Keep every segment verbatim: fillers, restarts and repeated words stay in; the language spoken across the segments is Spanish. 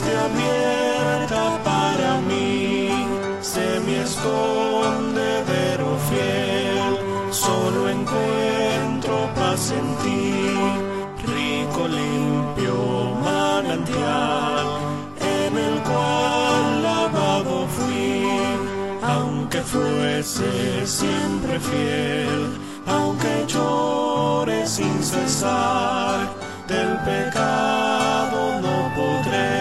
esté abierta para mí. Sé mi escondedero fiel, solo encuentro paz en ti. Rico, limpio manantial, en el cual lavado fui. Aunque fuese siempre fiel, aunque llore sin cesar, del pecado no podré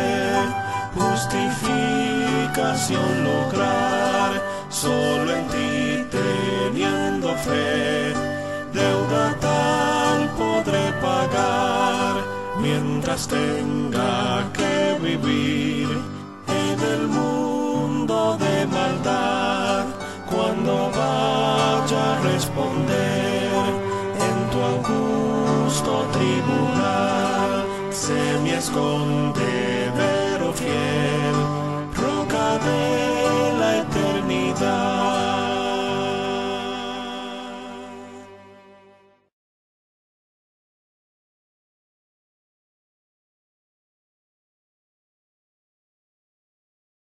justificación lograr. Solo en ti teniendo fe, deuda tal podré pagar. Mientras tenga que vivir en el mundo de maldad, cuando vaya a responder en tu augusto tribunal, sé mi escondedero